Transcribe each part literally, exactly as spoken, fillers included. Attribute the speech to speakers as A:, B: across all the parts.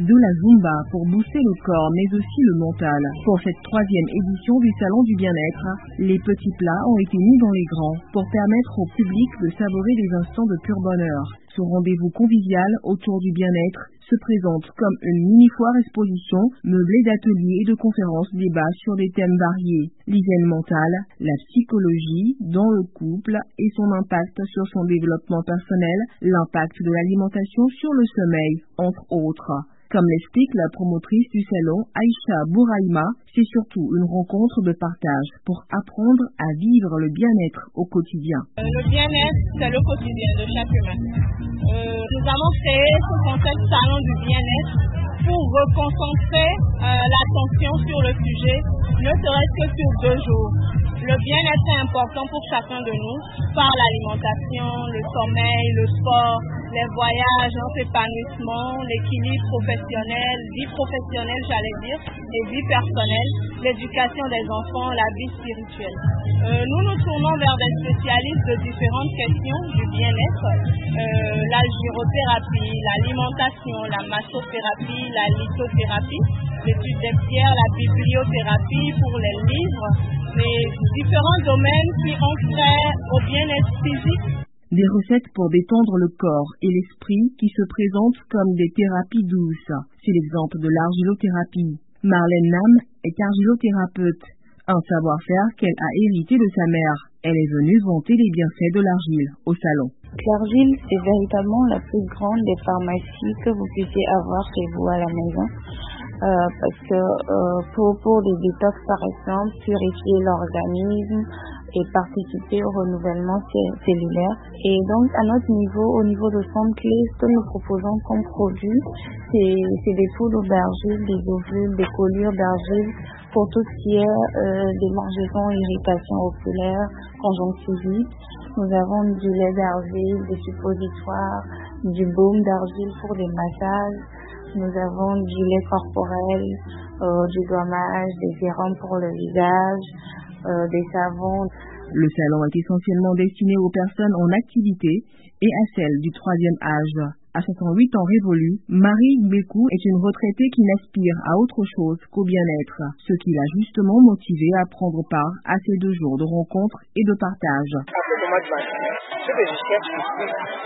A: de la Zumba pour booster le corps mais aussi le mental. Pour cette troisième édition du Salon du Bien-être, les petits plats ont été mis dans les grands pour permettre au public de savourer des instants de pur bonheur. Ce rendez-vous convivial autour du bien-être se présente comme une mini-foire exposition meublée d'ateliers et de conférences débats sur des thèmes variés. L'hygiène mentale, la psychologie dans le couple et son impact sur son développement personnel, l'impact de l'alimentation sur le sommeil, entre autres. Comme l'explique la promotrice du salon, Aïcha Bouraïma, c'est surtout une rencontre de partage pour apprendre à vivre le bien-être au quotidien.
B: Le bien-être, c'est le quotidien de chaque humain. Euh, nous avons créé ce concept salon du bien-être pour reconcentrer euh, l'attention sur le sujet, ne serait-ce que sur deux jours. Le bien-être est important pour chacun de nous, par l'alimentation, le sommeil, le sport, les voyages, notre épanouissement, l'équilibre professionnel, vie professionnelle, j'allais dire, et vie personnelle, l'éducation des enfants, la vie spirituelle. Euh, nous nous tournons vers des spécialistes de différentes questions du bien-être, euh, la gyrothérapie, l'alimentation, la massothérapie, la lithothérapie, l'étude des pierres, la bibliothérapie pour les livres, les différents domaines qui ont trait au bien-être physique.
A: Des recettes pour détendre le corps et l'esprit qui se présentent comme des thérapies douces. C'est l'exemple de l'argilothérapie. Marlène Nam est argilothérapeute, un savoir-faire qu'elle a hérité de sa mère. Elle est venue vanter les bienfaits de l'argile au salon.
C: L'argile, c'est véritablement la plus grande des pharmacies que vous puissiez avoir chez vous à la maison. Euh, parce que euh, pour, pour des détox par exemple, purifier l'organisme et participer au renouvellement cellulaire. Et donc à notre niveau, au niveau de Centre-Clé, ce que nous proposons comme produit, c'est, c'est des poudres d'argile, des ovules, des colures d'argile pour tout ce qui est euh, démangeaisons, irritations oculaires, conjonctivite. Nous avons du lait d'argile, des suppositoires, du baume d'argile pour des massages. Nous avons du lait corporel, euh, du gommage, des sérums pour le visage, euh, des savons.
A: Le salon est essentiellement destiné aux personnes en activité et à celles du troisième âge. À soixante-huit ans révolus, Marie Bécou est une retraitée qui n'aspire à autre chose qu'au bien-être, ce qui l'a justement motivée à prendre part à ces deux jours de rencontres et de partage.
D: À ce moment de ma vie, ce que je cherche ici,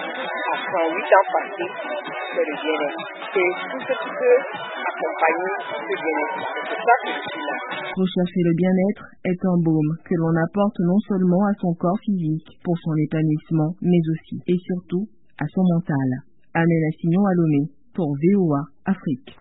D: à soixante-huit ans passés, c'est le bien-être. C'est tout ce qui peut accompagner ce bien-être. C'est ça que je suis là.
A: Rechercher le bien-être est un baume que l'on apporte non seulement à son corps physique pour son épanouissement, mais aussi et surtout à son mental. Anne Nassignon à Lomé pour V O A Afrique.